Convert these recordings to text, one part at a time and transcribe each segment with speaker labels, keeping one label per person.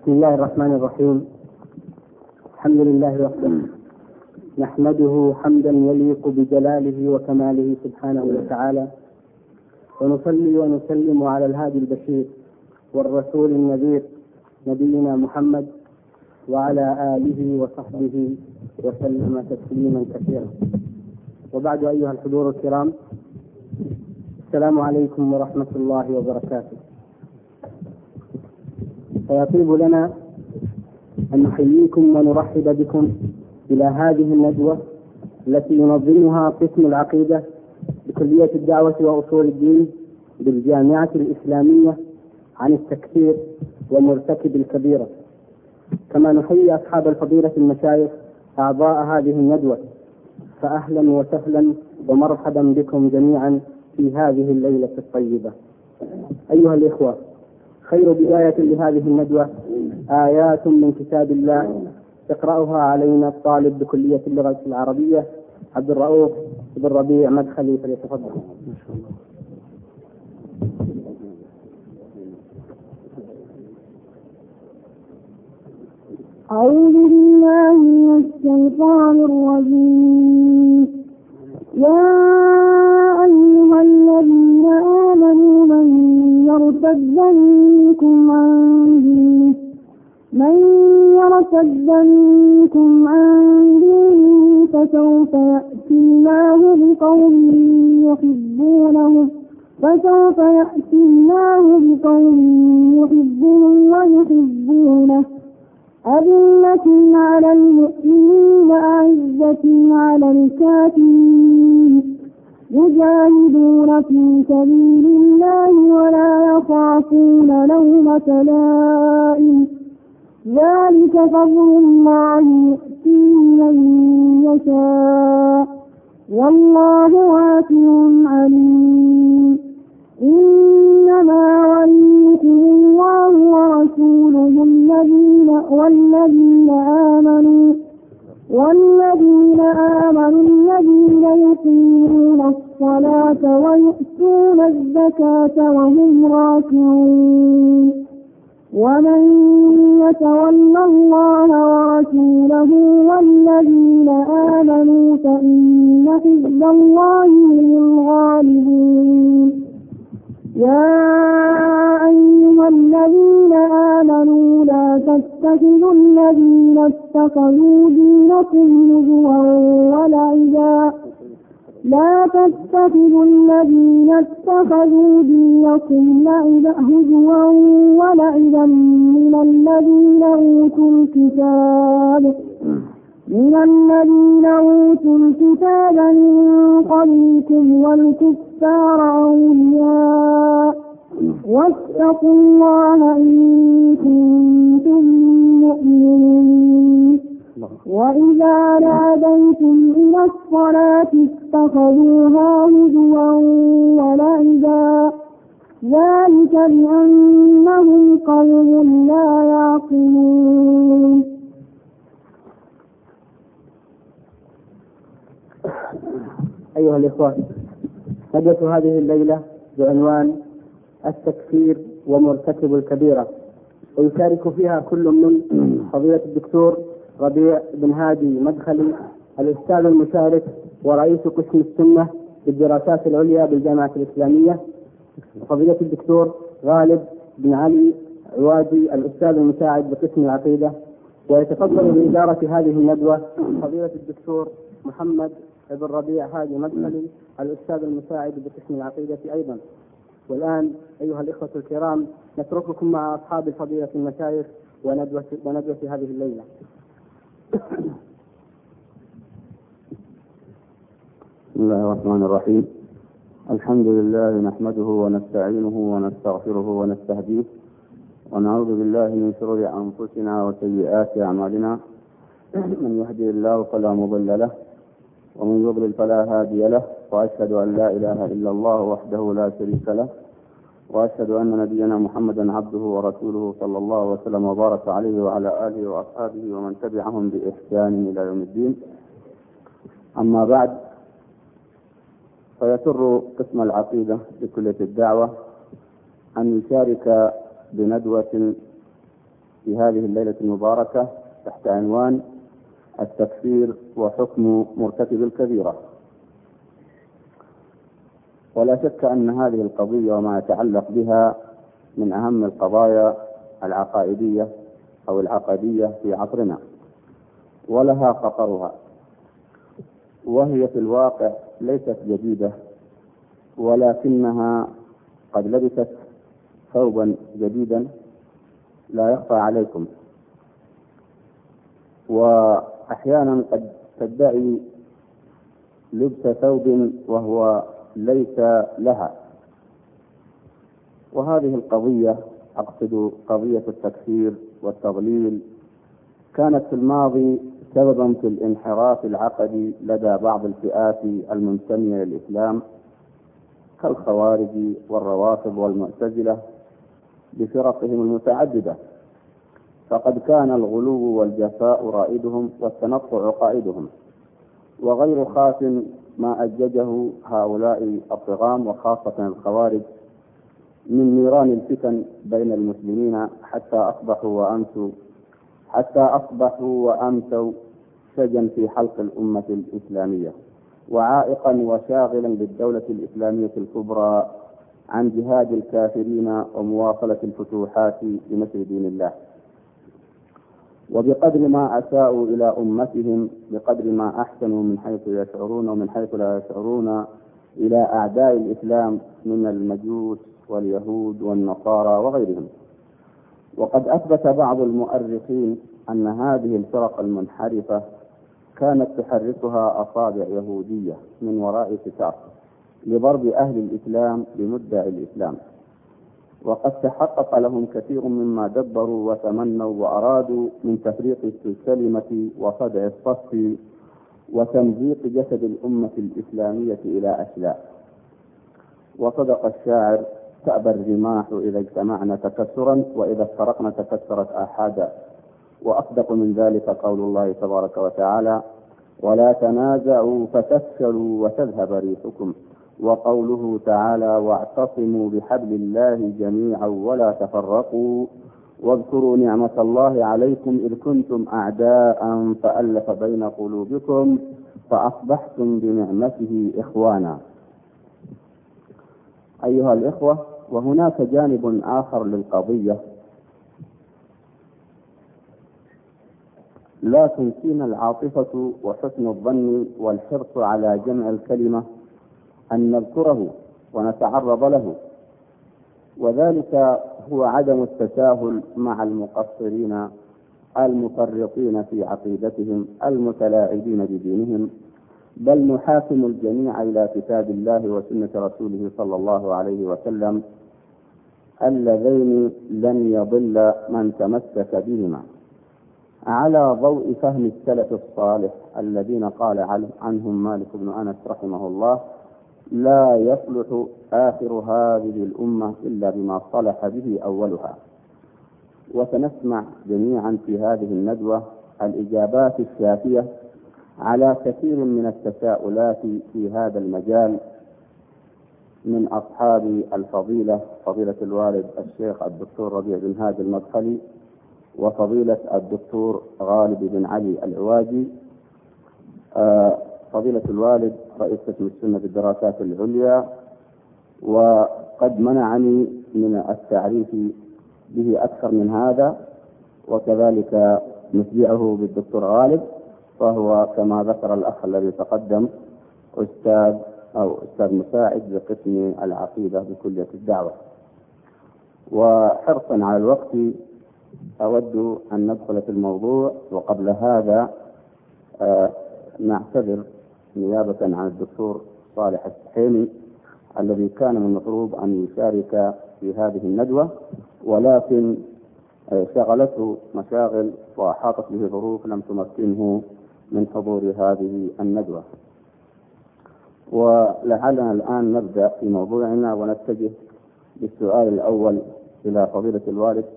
Speaker 1: بسم الله الرحمن الرحيم. الحمد لله وحده، نحمده حمدا يليق بجلاله وكماله سبحانه وتعالى، ونصلي ونسلم على الهادي البشير والرسول النذير نبينا محمد وعلى آله وصحبه وسلم تسليما كثيرا. وبعد، أيها الحضور الكرام، السلام عليكم ورحمة الله وبركاته. فيطيب لنا أن نحييكم ونرحب بكم إلى هذه الندوة التي ينظمها قسم العقيدة بكلية الدعوة وأصول الدين بالجامعة الإسلامية عن التكفير ومرتكب الكبيرة. كما نحيي أصحاب الفضيلة المشايخ أعضاء هذه الندوة، فأهلا وسهلا ومرحبا بكم جميعا في هذه الليلة الطيبة. أيها الإخوة، خير بداية لهذه الندوة آيات من كتاب الله يقرأها علينا الطالب بكلية اللغة العربية عبد الرؤوف بن ربيع مدخلي، فليتفضل.
Speaker 2: أعوذ بالله من الشيطان الرجيم. يا أيها الذين آمنوا من يرتد منكم عن دينه فسوف يأتي الله بقوم يحبهم ويحبونه، أذلة على المؤمنين أعزة على الكافرين، يجاهدون في سبيل الله ولا يخافون لومة لائم، ذلك فضل الله يؤتيه من يشاء والله واسع عليم. إنما وليكم الله ورسوله والذين آمنوا الذين يقيمون الصلاة ويؤتون الزكاة وهم راكعون. ومن يتول الله ورسوله والذين آمنوا فإن حزب الله هم الغالبون. يا أيها الذين آمنوا لا تتخذوا الذين اتخذوا دينكم هزوا ولعبا من الذين أوتوا الكتاب من قبلكم والكفار أولياء، واتقوا الله إن كنتم مؤمنين. وإذا ناديتم إلى الصلاة اتخذوها هزوا ولعبا، ذلك بأنهم قوم لا يعقلون.
Speaker 1: أيها الإخوة، ندوة هذه الليلة بعنوان التكفير ومرتكب الكبيرة، ويشارك فيها كل من فضيلة الدكتور ربيع بن هادي مدخلي الأستاذ المشارك ورئيس قسم السنة بالدراسات العليا بالجامعة الإسلامية، وفضيلة الدكتور غالب بن علي عوادي الأستاذ المساعد بقسم العقيدة. ويتفضل بإدارة هذه الندوة فضيلة الدكتور محمد بن ربيع هادي مدخلي الأستاذ المساعد بقسم العقيدة أيضا. والآن أيها الإخوة الكرام، نترككم مع أصحاب الفضيلة المشايخ وندوة هذه الليلة.
Speaker 3: بسم الله الرحمن الرحيم. الحمد لله نحمده ونستعينه ونستغفره ونستهديه، ونعوذ بالله من شرور أنفسنا وسيئات أعمالنا، من يهدي الله فلا مضل له ومن يضلل فلا هادي له، وأشهد أن لا إله إلا الله وحده لا شريك له، وأشهد أن نبينا محمدا عبده ورسوله صلى الله وسلم وبارك عليه وعلى آله وأصحابه ومن تبعهم بإحسان إلى يوم الدين. أما بعد، فيسر قسم العقيدة بكلية الدعوة أن يشارك بندوة في هذه الليلة المباركة تحت عنوان التكفير وحكم مرتكب الكبيرة. ولا شك أن هذه القضية وما يتعلق بها من أهم القضايا العقائدية أو العقدية في عصرنا، ولها خطرها، وهي في الواقع ليست جديدة، ولكنها قد لبست ثوبا جديدا لا يخفى عليكم، وأحيانا قد تدعي لبس ثوب وهو ليس لها. وهذه القضية، أقصد قضية التكفير والتضليل، كانت في الماضي سببا في الانحراف العقدي لدى بعض الفئات المنتمية للإسلام كالخوارج والروافض والمعتزلة بفرقهم المتعددة، فقد كان الغلو والجفاء رائدهم والتنطع قائدهم، وغير خاف ما أججه هؤلاء الطغام وخاصة الخوارج من نيران الفتن بين المسلمين حتى أصبحوا وأمسوا سجن في حلق الأمة الإسلامية، وعائقا وشاغلا للدولة الإسلامية الكبرى عن جهاد الكافرين ومواصلة الفتوحات بنشر دين الله. وبقدر ما أساءوا إلى أمتهم بقدر ما أحسنوا من حيث يشعرون ومن حيث لا يشعرون إلى أعداء الإسلام من المجوس واليهود والنصارى وغيرهم. وقد أثبت بعض المؤرخين أن هذه الفرق المنحرفة كانت تحركها أصابع يهودية من وراء ستار لضرب أهل الإسلام بمدعي الإسلام، وقد تحقق لهم كثير مما دبروا وتمنوا وأرادوا من تفريق الكلمة وصدع الصف وتمزيق جسد الأمة الإسلامية إلى أشلاء. وصدق الشاعر: تأبى الرماح إذا اجتمعنا تكسرا وإذا افترقنا تكسرت آحادا. وأصدق من ذلك قول الله تبارك وتعالى: ولا تنازعوا فتفشلوا وتذهب ريحكم. وقوله تعالى: واعتصموا بحبل الله جميعا ولا تفرقوا واذكروا نعمة الله عليكم إذ كنتم أعداء فألف بين قلوبكم فأصبحتم بنعمته إخوانا. أيها الإخوة، وهناك جانب آخر للقضية لا تنسينا العاطفة وحسن الظن والحرص على جمع الكلمة أن نذكره ونتعرض له، وذلك هو عدم التساهل مع المقصرين المفرطين في عقيدتهم المتلاعبين بدينهم، بل نحاكم الجميع إلى كتاب الله وسنة رسوله صلى الله عليه وسلم اللذين لن يضل من تمسك بهما على ضوء فهم السلف الصالح الذين قال عنهم مالك بن أنس رحمه الله: لا يصلح آخر هذه الأمة إلا بما صلح به أولها. وسنسمع جميعا في هذه الندوة الإجابات الشافية على كثير من التساؤلات في هذا المجال من أصحاب الفضيلة، فضيلة الوالد الشيخ الدكتور ربيع بن هادي المدخلي، وفضيلة الدكتور غالب بن علي العواجي، فضيلة الوالد رئيس قسم السنة بالدراسات العليا، وقد منعني من التعريف به أكثر من هذا، وكذلك نتبعه بالدكتور غالب، فهو كما ذكر الأخ الذي تقدم أستاذ مساعد بقسم العقيدة بكلية الدعوة. وحرصا على الوقت أود أن ندخل في الموضوع، وقبل هذا نعتذر نيابة عن الدكتور صالح السحيمي الذي كان من المطلوب أن يشارك في هذه الندوة، ولكن شغلته مشاغل وأحاطت به ظروف لم تمكنه من حضور هذه الندوة. ولعلنا الآن نبدأ في موضوعنا ونتجه بالسؤال الأول إلى فضيلة الوالد.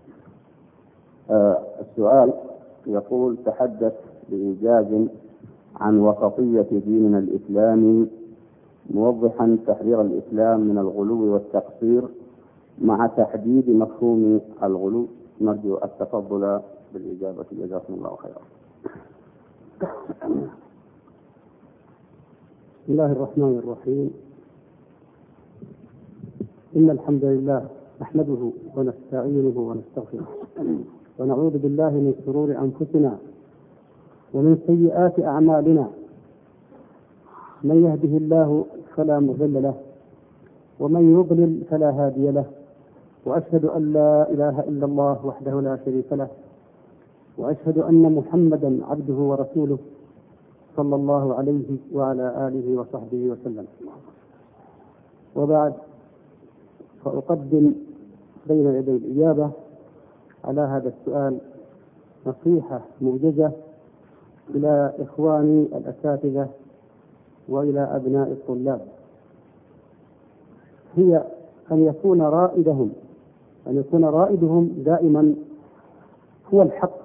Speaker 3: السؤال يقول: تحدث بإيجاز عن وسطية ديننا الإسلامي، موضحا تحرير الإسلام من الغلو والتقصير مع تحديد مفهوم الغلو نرجو التفضل بالإجابة. جزاكم الله خيرا.
Speaker 4: بسم الله الرحمن الرحيم. إن الحمد لله نحمده ونستعينه ونستغفره ونعوذ بالله من شرور أنفسنا ومن سيئات أعمالنا. من يهده الله فلا مضل له ومن يضلل فلا هادي له، وأشهد أن لا إله إلا الله وحده لا شريك له، وأشهد أن محمدا عبده ورسوله صلى الله عليه وعلى آله وصحبه وسلم. وبعد، فأقدم بين يدي الإجابة على هذا السؤال نصيحة موجزة إلى إخواني الأساتذة وإلى أبناء الطلاب، هي أن يكون رائدهم دائما هو الحق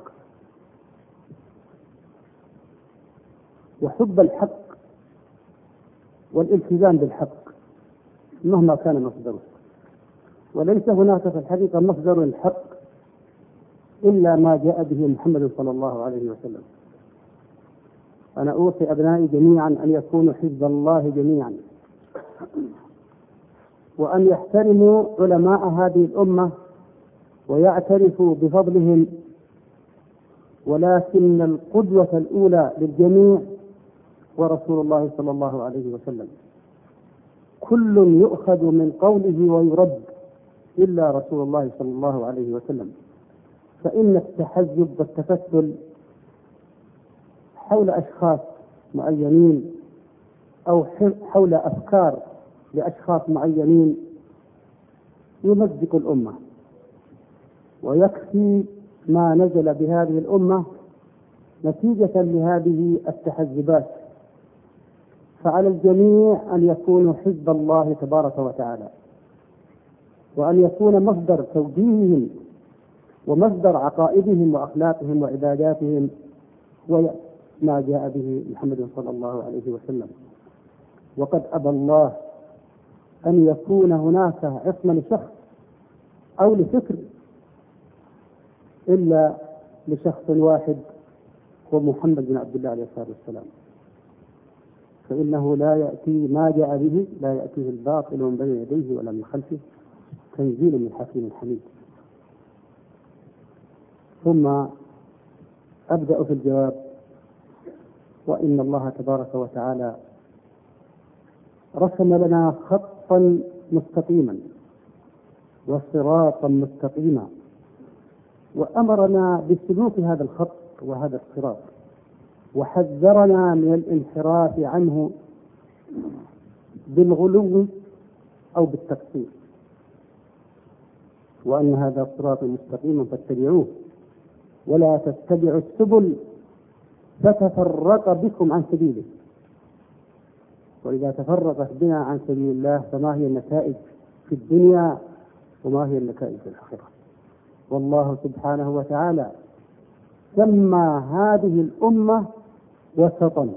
Speaker 4: وحب الحق والالتزام بالحق مهما كان مصدره. وليس هناك في الحقيقة مصدر الحق إلا ما جاء به محمد صلى الله عليه وسلم. أنا أوصي أبنائي جميعا أن يكونوا حزب الله جميعا، وأن يحترموا علماء هذه الأمة ويعترفوا بفضلهم، ولكن القدوة الأولى للجميع ورسول الله صلى الله عليه وسلم. كل يؤخذ من قوله ويرد إلا رسول الله صلى الله عليه وسلم. فإن التحزب والتفتل حول أشخاص معينين أو حول أفكار لأشخاص معينين يمزق الأمة، ويكفي ما نزل بهذه الأمة نتيجة لهذه التحزبات. فعلى الجميع أن يكونوا حزب الله تبارك وتعالى، وأن يكون مصدر توجيههم ومصدر عقائدهم وأخلاقهم وعباداتهم وما جاء به محمد صلى الله عليه وسلم. وقد أبى الله أن يكون هناك عصمة لشخص أو لفكر إلا لشخص واحد، هو محمد بن عبد الله عليه الصلاة والسلام. فإنه لا يأتي ما جاء به، لا يأتيه الباطل من بين يديه ولا من خلفه، تنزيل من حكيم حميد. ثم أبدأ في الجواب. وإن الله تبارك وتعالى رسم لنا خطا مستقيما وصراطا مستقيما، وأمرنا بسلوك هذا الخط وهذا الصراط، وحذرنا من الانحراف عنه بالغلو أو بالتقصير. وأن هذا صراط مستقيم فاتبعوه ولا تتبعوا السبل فتفرق بكم عن سبيله. وإذا تفرقت بنا عن سبيل الله فما هي النتائج في الدنيا وما هي النتائج في الآخرة؟ والله سبحانه وتعالى سمى هذه الأمة وسطا،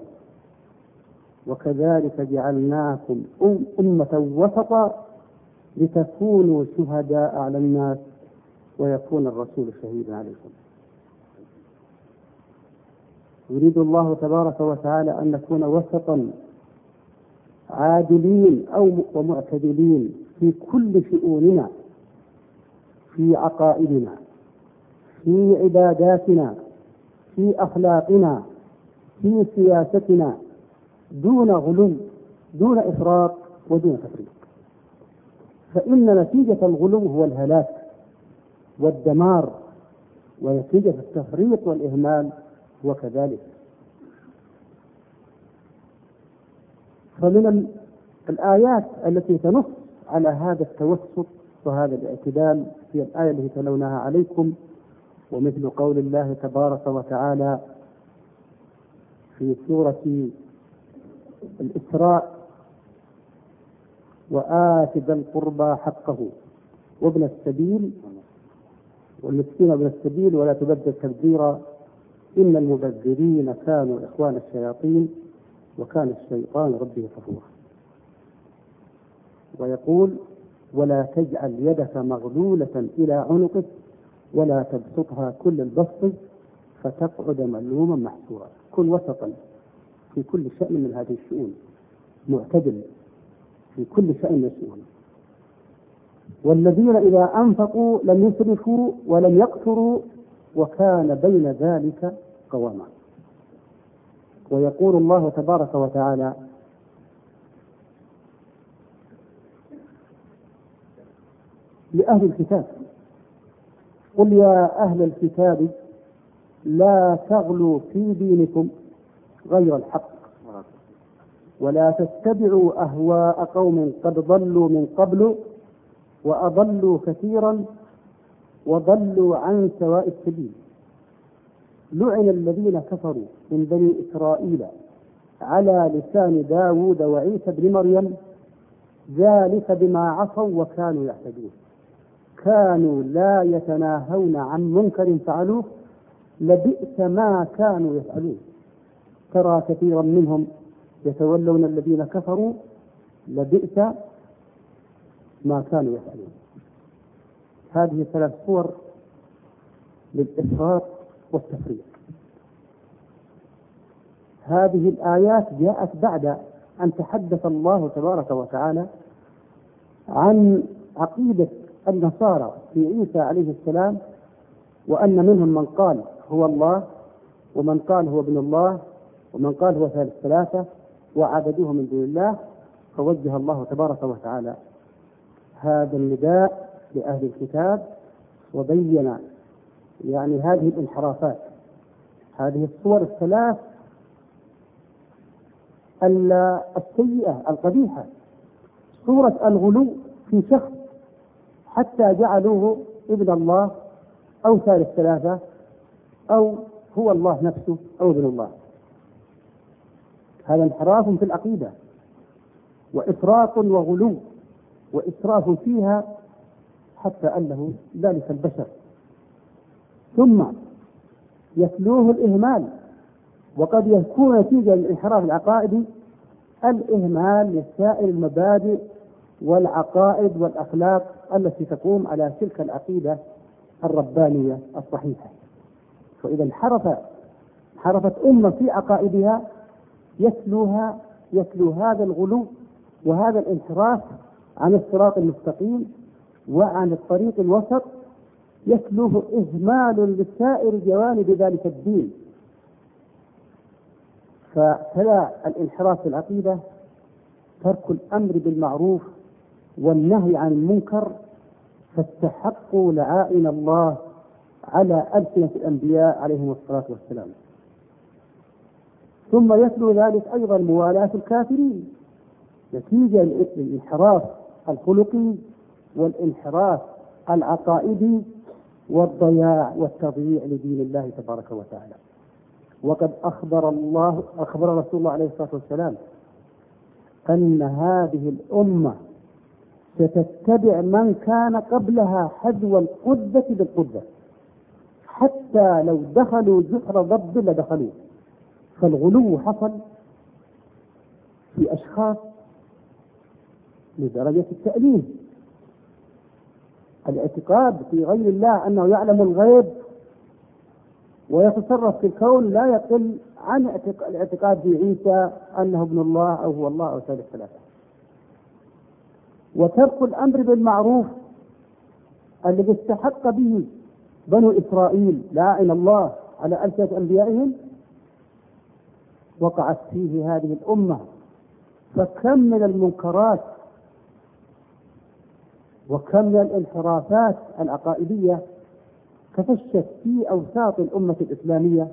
Speaker 4: وكذلك جعلناكم أمة وسطا لتكونوا شهداء على الناس ويكون الرسول شهيدا عليكم. يريد الله تبارك وتعالى أن نكون وسطا عادلين أو ومعتدلين في كل شؤوننا، في عقائدنا، في عباداتنا، في أخلاقنا، في سياستنا، دون غلو، دون إفراط ودون تفريط. فإن نتيجة الغلو هو الهلاك والدمار، ونتيجة التفريط والإهمال هو كذلك. فمن الآيات التي تنص على هذا التوسط وهذا الاعتدال هي الآية التي تلوناها عليكم، ومثل قول الله تبارك وتعالى في سورة الإسراء: وآت ذا القربى حقه وابن السبيل والمسكين وابن السبيل ولا تبذر تبذيرا إن المبذرين كانوا إخوان الشياطين وكان الشيطان ربه كفورا. ويقول: ولا تجعل يدك مغلولة إلى عنقك ولا تبسطها كل البسط فتقعد ملوما محسورا. كن وسطا في كل شأن من هذه الشؤون، معتدل في كل شأن من الشؤون. والذين إذا أنفقوا لم يسرفوا ولم يقتروا وكان بين ذلك قواما. ويقول الله تبارك وتعالى: لأهل الكتاب: قل يا أهل الكتاب لا تغلوا في دينكم غير الحق ولا تتبعوا أهواء قوم قد ضلوا من قبل وأضلوا كثيرا وضلوا عن سواء السبيل. لعن الذين كفروا من بني إسرائيل على لسان داود وعيسى بن مريم ذلك بما عصوا وكانوا يعتدون كانوا لا يتناهون عن منكر فعلوه لبئس ما كانوا يفعلون ترى كثيرا منهم يتولون الذين كفروا لبئس ما كانوا يفعلون. هذه 3 صور للإفراط والتفريط. هذه الآيات جاءت بعد أن تحدث الله تبارك وتعالى عن عقيدة النصارى في عيسى عليه السلام، وأن منهم من قال هو الله ومن قال هو ابن الله ومن قال هو ثالث ثلاثة وعبدوه من دون الله. فوجه الله تبارك وتعالى هذا النداء لأهل الكتاب وبين يعني هذه الانحرافات، هذه الصور الثلاث السيئة القبيحة. صورة الغلو في شخص حتى جعلوه ابن الله أو ثالث ثلاثة أو هو الله نفسه أو ابن الله. هذا انحراف في العقيدة وإفراط وغلو وإسراف فيها حتى أنه ذلك البشر. ثم يتلوه الإهمال، وقد يكون نتيجة للانحراف العقائدي الإهمال لسائر المبادئ والعقائد والأخلاق التي تقوم على تلك العقيدة الربانية الصحيحة. فإذا انحرفت أمة في عقائدها يتلو هذا الغلو وهذا الانحراف عن الصراط المستقيم وعن الطريق الوسط، يتلوه إهمال لسائر جوانب ذلك الدين. فتلا الانحراف في العقيدة ترك الأمر بالمعروف والنهي عن المنكر، فاستحقوا لعائن الله على ألسنة الأنبياء عليهم الصلاة والسلام. ثم يتلو ذلك أيضا موالاة الكافرين نتيجة للانحراف الخلقي والانحراف العقائدي والضياع والتضييع لدين الله تبارك وتعالى. وقد أخبر رسول الله عليه الصلاة والسلام أن هذه الأمة ستتبع من كان قبلها حذو القدة بالقدة، حتى لو دخلوا جحر ضب لدخلوه. فالغلو حصل في أشخاص لدرجة التأليه، الاعتقاد في غير الله أنه يعلم الغيب ويتصرف في الكون لا يقل عن الاعتقاد في عيسى أنه ابن الله أو هو الله أو ثالث ثلاثة. وترك الأمر بالمعروف الذي استحق به بنو إسرائيل لعن الله على ألسنة أنبيائهم وقعت فيه هذه الأمة. فكم من المنكرات وكم من الانحرافات العقائدية تفشت في أوساط الأمة الإسلامية،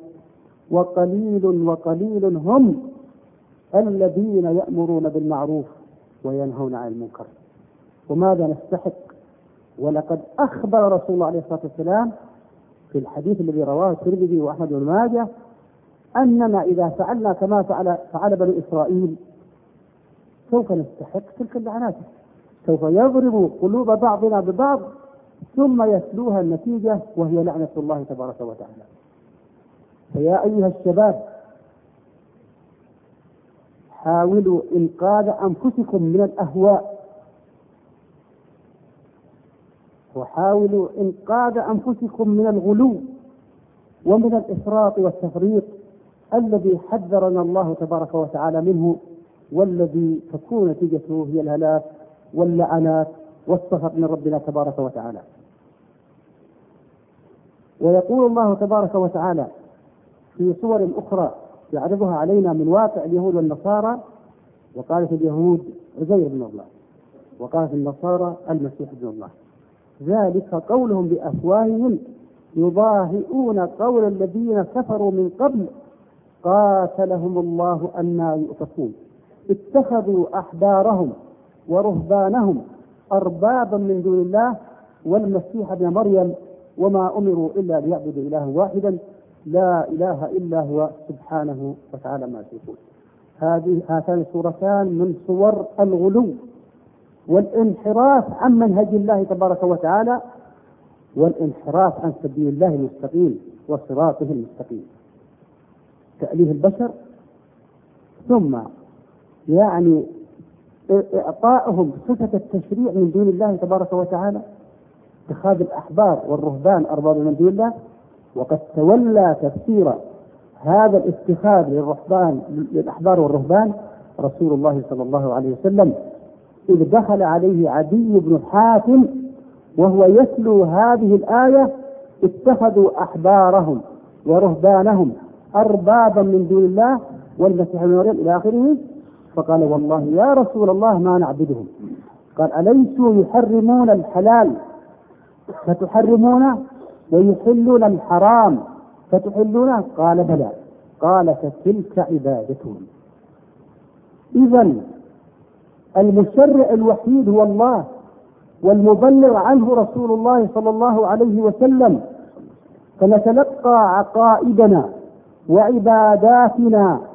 Speaker 4: وقليل هم الذين يأمرون بالمعروف وينهون عن المنكر. وماذا نستحق؟ ولقد أخبر رسول الله عليه الصلاة والسلام في الحديث الذي رواه الترمذي وأحمد بن ماجه أننا إذا فعلنا كما فعل بنو إسرائيل سوف نستحق تلك اللعنات، سوف يضرب قلوب بعضنا ببعض ثم يتلوها النتيجة وهي لعنة الله تبارك وتعالى. فيا أيها الشباب حاولوا إنقاذ أنفسكم من الأهواء، وحاولوا إنقاذ أنفسكم من الغلو ومن الإفراط والتفريط الذي حذرنا الله تبارك وتعالى منه، والذي تكون نتيجته هي الهلاك واللعنات والسخط من ربنا تبارك وتعالى. ويقول الله تبارك وتعالى في صور أخرى يعرضها علينا من واقع اليهود والنصارى: وقالت اليهود عزير بن الله، وقالت النصارى المسيح ابن الله، ذلك قولهم بأفواههم يضاهئون قول الذين كفروا من قبل قاتلهم الله أنى يؤفكون اتخذوا أحبارهم ورهبانهم أربابا من دون الله والمسيح ابن مريم وما أمروا إلا ليعبدوا إلها واحدا لا إله إلا هو سبحانه وتعالى ما يشركون. هاتان السورتان من صور الغلو والانحراف عن منهج الله تبارك وتعالى، والانحراف عن سبيل الله المستقيم وصراطه المستقيم، تأليه البشر، ثم إعطائهم صفة التشريع من دون الله تبارك وتعالى، اتخاذ الأحبار والرهبان أربابا من دون الله. وقد تولى تفسير هذا الاتخاذ للأحبار والرهبان رسول الله صلى الله عليه وسلم، إذ دخل عليه عدي بن حاتم وهو يتلو هذه الآية: اتخذوا أحبارهم ورهبانهم أربابا من دون الله والمسيح ابن مريم إلى آخره، فقال: والله يا رسول الله ما نعبدهم. قال: أليسوا يحرمون الحلال فتحرمونه ويحلون الحرام فتحلونه؟ قال: بلى. قال: فتلك عبادتهم. إذن المشرع الوحيد هو الله، والمبلغ عنه رسول الله صلى الله عليه وسلم، فنتلقى عقائدنا وعباداتنا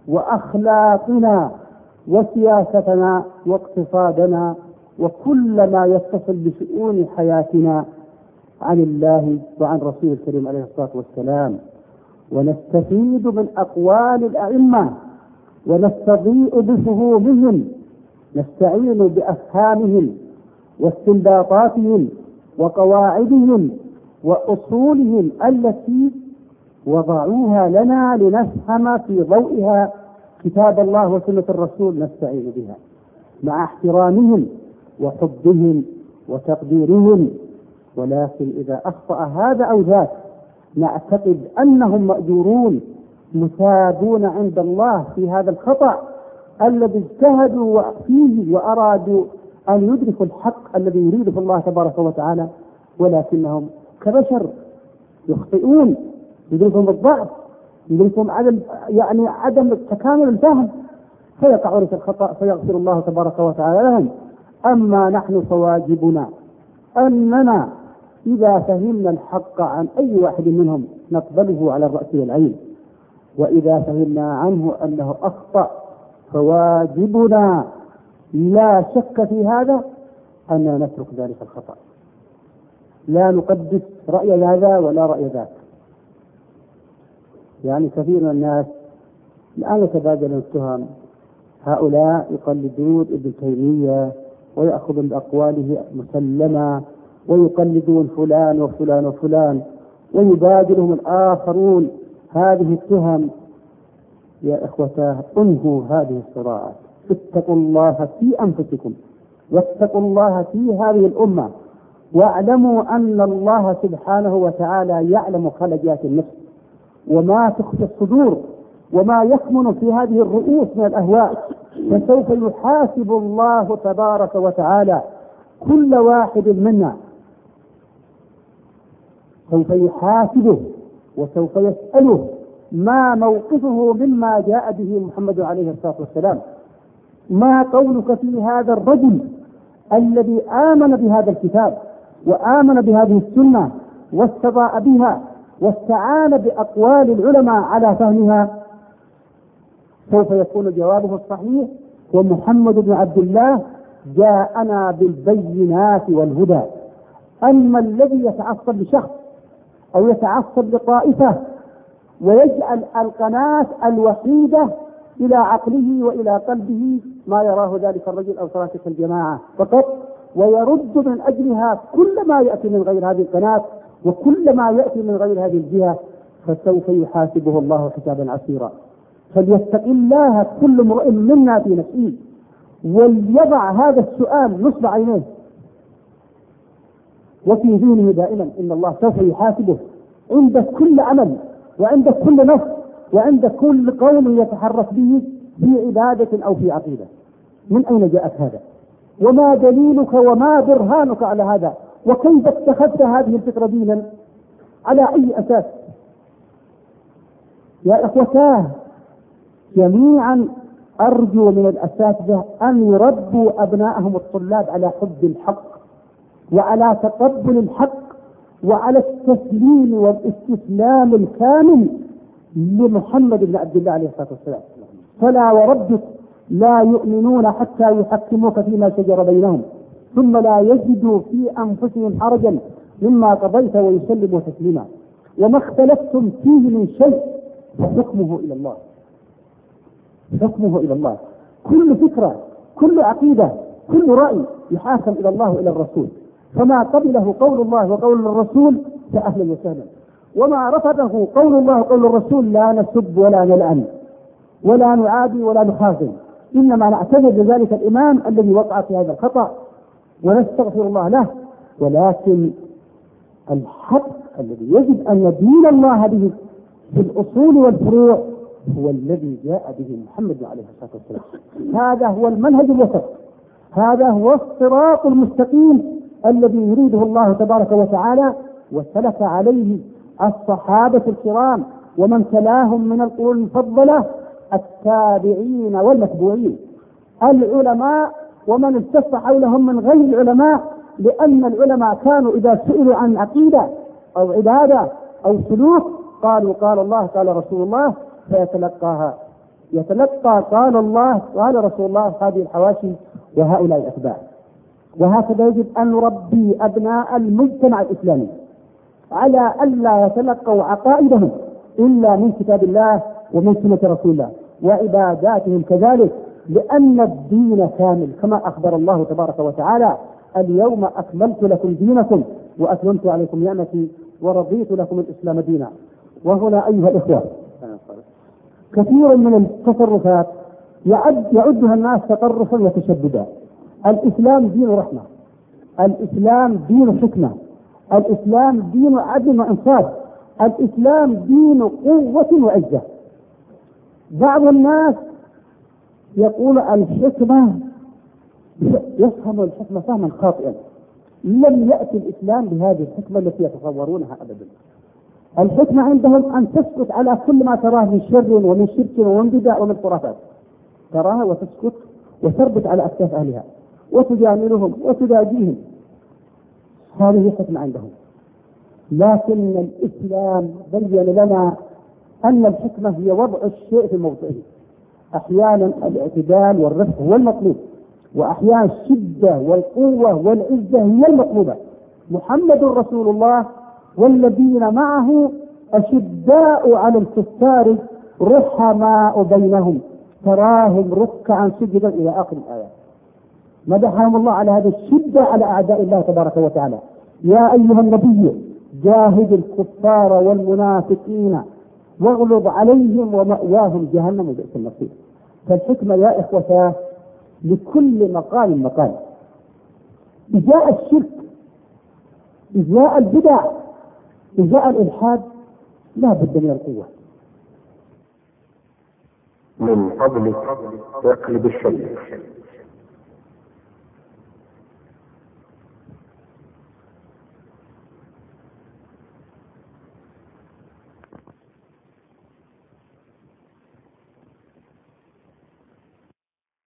Speaker 4: وأخلاقنا وسياستنا واقتصادنا وكل ما يتصل بشؤون حياتنا عن الله وعن رسول الكريم عليه الصلاة والسلام، ونستفيد من أقوال الأئمة ونستضيء بفهومهم، نستعين بأفهامهم واستنباطاتهم وقواعدهم وأصولهم التي وضعوها لنا لنفهم في ضوئها كتاب الله وسنة الرسول، نستعين بها مع احترامهم وحبهم وتقديرهم. ولكن إذا أخطأ هذا أو ذاك نعتقد أنهم مأجورون مثابون عند الله في هذا الخطأ الذي اجتهدوا فيه وأرادوا أن يدركوا الحق الذي يريده الله تبارك وتعالى، ولكنهم كبشر يخطئون، يدركهم الضعف، يدركهم عدم تكامل الفهم، فيقعون في الخطأ فيغفر الله تبارك وتعالى لهم. أما نحن فواجبنا أننا إذا فهمنا الحق عن أي واحد منهم نقبله على الرأس والعين، وإذا فهمنا عنه أنه أخطأ فواجبنا لا شك في هذا أننا نترك ذلك الخطأ، لا نقدس رأي هذا ولا رأي ذاك. كثير من الناس الآن يتبادلون التهم، هؤلاء يقلدون ابن تيمية ويأخذون بأقواله مسلمة، ويقلدون فلان وفلان وفلان، ويبادلهم الآخرون هذه التهم. يا إخوتاه، انهوا هذه الصراعات، اتقوا الله في أنفسكم واتقوا الله في هذه الأمة، واعلموا أن الله سبحانه وتعالى يعلم خلجات النفس وما تخفي الصدور وما يكمن في هذه الرؤوس من الأهواء، فسوف يحاسب الله تبارك وتعالى كل واحد منا، سوف يحاسبه وسوف يسأله ما موقفه مما جاء به محمد عليه الصلاة والسلام. ما قولك في هذا الرجل الذي آمن بهذا الكتاب وآمن بهذه السنة واستضاء بها واستعان بأقوال العلماء على فهمها؟ سوف يكون جوابه الصحيح: ومحمد بن عبد الله جاءنا بالبينات والهدى. أما الذي يتعصب لشخص أو يتعصب لطائفة ويجعل القناة الوحيدة إلى عقله وإلى قلبه ما يراه ذلك الرجل أو تلك الجماعة فقط، ويرد من أجلها كل ما يأتي من غير هذه القناة وكل ما يأتي من غير هذه الجهة، فسوف يحاسبه الله حسابا عسيرا. فليتق الله كل امرئ منا في نفسه، وليضع هذا السؤال نصب عينيه وفي ذهنه دائما إن الله سوف يحاسبه عند كل عمل وعند كل نص وعند كل قول يتحرك به في عبادة أو في عقيدة. من أين جاءت هذا؟ وما دليلك وما برهانك على هذا؟ وكيف اتخذت هذه الفكرة دينا؟ على أي أساس؟ يا إخوتاه جميعا أرجو من الأساتذة أن يربوا أبنائهم الطلاب على حب الحق وعلى تقبل الحق وعلى التسليم والاستسلام الكامل لمحمد بن عبد الله عليه الصلاة والسلام. فلا وربك لا يؤمنون حتى يحكموك فيما شجر بينهم ثم لا يجدوا في أنفسهم حرجا مما قضيت ويسلموا تسليما. وما اختلفتم فيه من شيء فحكمه إلى الله، حكمه إلى الله. كل فكرة كل عقيدة كل رأي يحاكم إلى الله وإلى الرسول، فما قبله قول الله وقول الرسول فأهلا وسهلا، وما رفضه قول الله وقول الرسول لا نسب ولا نلعن ولا نعادي ولا نخاصم، إنما نعتذر لذلك الإمام الذي وقع في هذا الخطأ ونستغفر الله له. ولكن الحق الذي يجب أن ندين الله به في الأصول والفروع هو الذي جاء به محمد عليه الصلاة والسلام. هذا هو المنهج الوسط، هذا هو الصراط المستقيم الذي يريده الله تبارك وتعالى وسلك عليه الصحابة الكرام ومن تلاهم من القرون المفضلة التابعين والمتبوعين، العلماء ومن التف حولهم من غير العلماء، لأن العلماء كانوا إذا سئلوا عن عقيدة أو عبادة أو سلوك قالوا قال الله قال رسول الله يتلقى قال الله قال رسول الله هذه الحواشي وهؤلاء الأتباع. وهكذا يجب أن نربي أبناء المجتمع الإسلامي على ألا يتلقوا عقائدهم إلا من كتاب الله ومن سنة رسول الله، وعباداتهم كذلك، لأن الدين كامل كما أخبر الله تبارك وتعالى اليوم أكملت لكم دينكم وأتممت عليكم نعمتي ورضيت لكم الإسلام دينا. وهنا أيها الإخوة كثير من التصرفات يعدها الناس تطرفا وتشددا. الإسلام دين رحمة، الإسلام دين حكمة، الإسلام دين عدل وإنصاف، الإسلام دين قوة وعزة. بعض الناس يقول الحكمة، يفهم الحكمة فهما خاطئا. لم يأتي الإسلام بهذه الحكمة التي يتصورونها أبدا. الحكمة عندهم أن تسكت على كل ما تراه من شر ومن شرك ومن بدع ومن خرافات، تراها وتسكت وتربط على أكتاف أهلها وتجاملهم وتداجيهم، هذه حكمة عندهم. لكن الإسلام بين لنا أن الحكمة هي وضع الشيء في موضعه. أحيانا الاعتدال والرفق هو المطلوب، وأحيانا الشدة والقوة والعزة هي المطلوبة. محمد رسول الله والذين معه أشداء على الكفار رحماء بينهم تراهم ركعا سجدا إلى آخر الآيات. مدحهم الله على هذه الشدة على أعداء الله تبارك وتعالى. يا أيها النبي جاهد الكفار والمنافقين واغلظ عليهم ومأواهم جهنم وبئس المصير. فالحكمة يا إخوتاه لكل مقام مقال. إزاء الشرك، إزاء البدع، إزاء الإلحاد لا بد من القوة.
Speaker 5: من فضلك اقلب الشيء